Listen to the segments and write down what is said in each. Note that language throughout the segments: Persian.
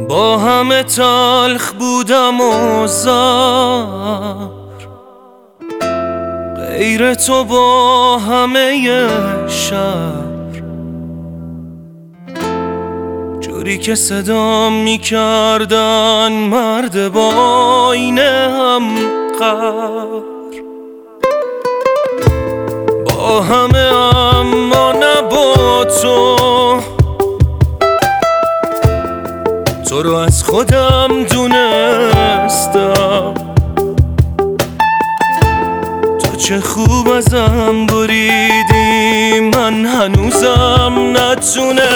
با همه تلخ بودم و زار، غیر تو با همه شهر، جوری که صدام میکردن مرد با آینه هم قهر. با همه اما نه با تو رو از خودم دونستم. تو چه خوب ازم بریدی، من هنوزم نتونه.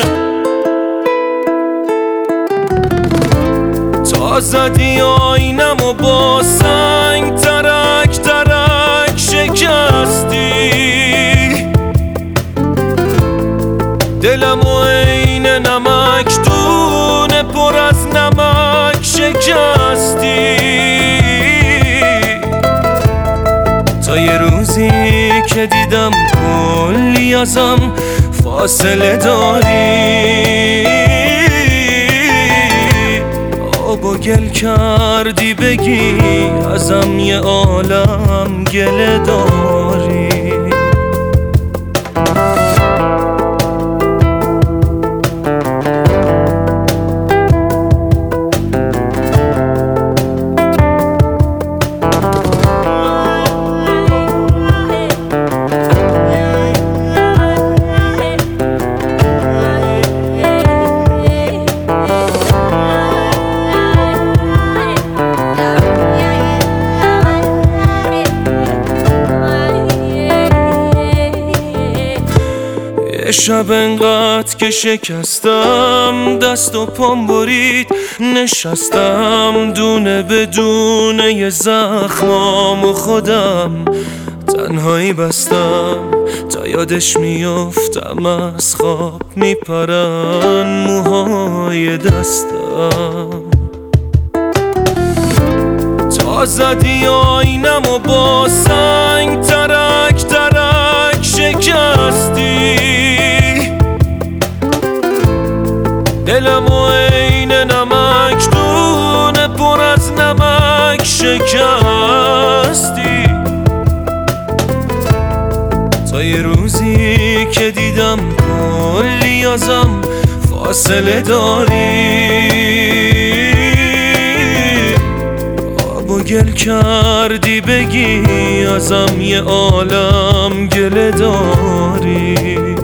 تا زدی آینم و با سنگ ترک ترک شکستی، دلم و عین نمک دونه پر از نمک شکستی. تا یه روزی که دیدم کلی ازم فاصله داری، آب و گل کردی بگی ازم یه عالم گله داری. شب انقدر که شکستم، دست و پام برید نشستم، دونه به دونه یه زخمام و خودم تنهایی بستم. تا یادش میافتم از خواب میپرن موهای دستم. تا زدی آینم و با سنگ ترک ترک شکستی، دلم و عین نمک دونه پر از نمک شکستی. تا یه روزی که دیدم کلی ازم فاصله داری، آب و گل کردی بگی ازم یه عالم گله داری.